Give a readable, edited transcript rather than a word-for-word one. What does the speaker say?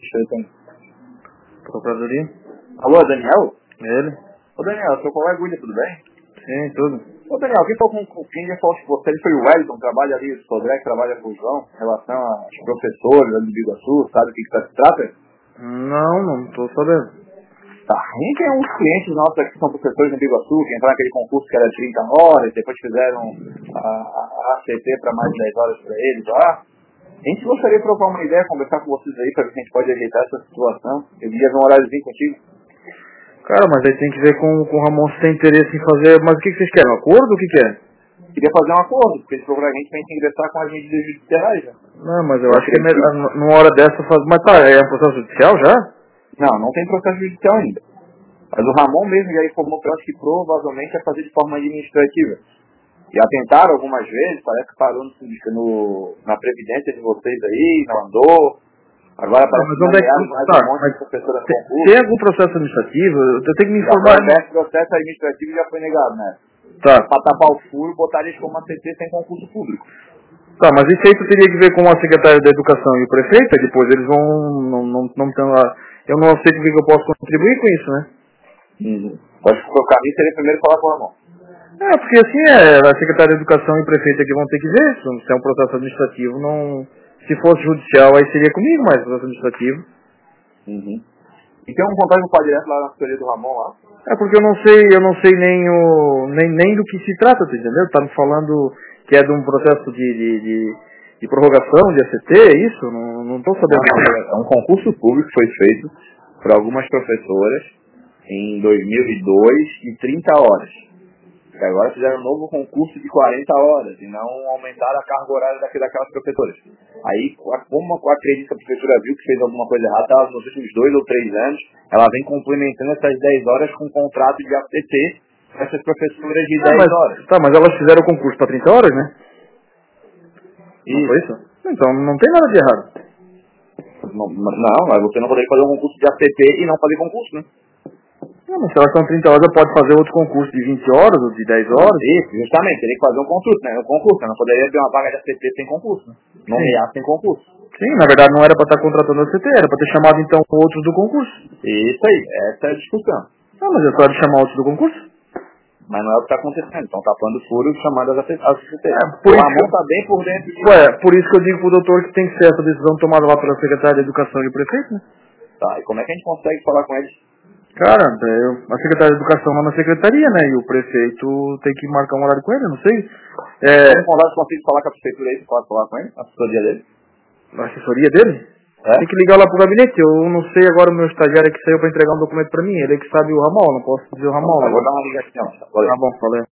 feito ainda. Procuradoria? Alô, Daniel? Ele? Ô Daniel, seu colega William, tudo bem? Sim, tudo. Ô Daniel, quem já falou com você, ele foi o Wellington, trabalha ali, o Sodré, que trabalha com o João, em relação aos professores ali do Biguaçu, sabe o que se trata? Não tô sabendo. Tá, quem tem uns clientes nossos aqui que são professores no Biguaçu, que entraram naquele concurso que era 30 horas, depois fizeram a ACT para mais de 10 horas para eles lá. A gente gostaria de trocar uma ideia, conversar com vocês aí, para ver se a gente pode ajeitar essa situação. Eu ia ver um horáriozinho contigo. Cara, mas aí tem que ver com o Ramon se tem interesse em fazer... Mas o que vocês querem? Um acordo? O que é? Queria fazer um acordo, porque eles procuraram a gente pra gente ingressar com a agente de judiciais, já. Não, mas eu acho que é melhor, numa hora dessa faz... Mas tá, é um processo judicial já? Não tem processo judicial ainda. Mas o Ramon mesmo já informou pra nós que provavelmente é fazer de forma administrativa. Já tentaram algumas vezes, parece que parou na previdência de vocês aí, não andou. Agora parece que nomearam mais um monte de professora no concurso. Tem algum processo administrativo? Eu tenho que me informar. O processo administrativo já foi negado, né? Tá. Pra tapar o furo, botar eles como ACT sem concurso público. Tá, mas isso aí tu teria que ver com a secretária da Educação e o prefeito, depois eles vão... Não estão lá. Eu não sei com o que eu posso contribuir com isso, né? Acho que o caminho seria primeiro falar com o Ramon. Porque assim, a secretária da Educação e o prefeito aqui vão ter que ver isso. Se é um processo administrativo, não... Se fosse judicial, aí seria comigo, mas processo administrativo. E tem um contato com o direto lá na assessoria do Ramon lá? Porque eu não sei nem do que se trata, tu entendeu? Tá me falando que é de um processo de prorrogação, de ACT, é isso? Não tô sabendo. É um concurso público que foi feito por algumas professoras em 2002 e 30 horas. E agora fizeram um novo concurso de 40 horas e não aumentaram a carga horária daquelas professoras. Aí, como acredito que a professora viu que fez alguma coisa errada, ela, nos últimos 2 ou 3 anos, ela vem complementando essas 10 horas com um contrato de ACT para essas professoras de 10 horas. Tá, mas elas fizeram o concurso para 30 horas, né? Não foi isso? Então não tem nada de errado. Não, mas você não poderia fazer um concurso de ACT e não fazer concurso, né? Mas se elas são 30 horas, pode fazer outro concurso de 20 horas ou de 10 horas? Isso, justamente, teria que fazer um concurso, né? Não poderia ter uma vaga de ACT sem concurso, né? Nomear sem concurso. Sim, na verdade não era para estar contratando a ACT, era para ter chamado então outros do concurso. Isso aí, essa é a discussão. Mas é só de chamar outros do concurso? Mas não é o que está acontecendo, estão tapando furo e chamando as ACT. O Ramon está bem por dentro. Por isso que eu digo pro doutor que tem que ser essa decisão tomada lá pela secretária de Educação e o prefeito, né? Tá, e como é que a gente consegue falar com eles? Cara, a secretária de Educação lá na secretaria, né? E o prefeito tem que marcar um horário com ele, não sei. Como consigo falar com a prefeitura aí, você pode falar com ele? A assessoria dele? A assessoria dele? Tem que ligar lá pro gabinete. Eu não sei agora o meu estagiário que saiu para entregar um documento para mim. Ele é que sabe o ramal, não posso dizer o ramal. Vou dar uma ligação. Tá bom, falei.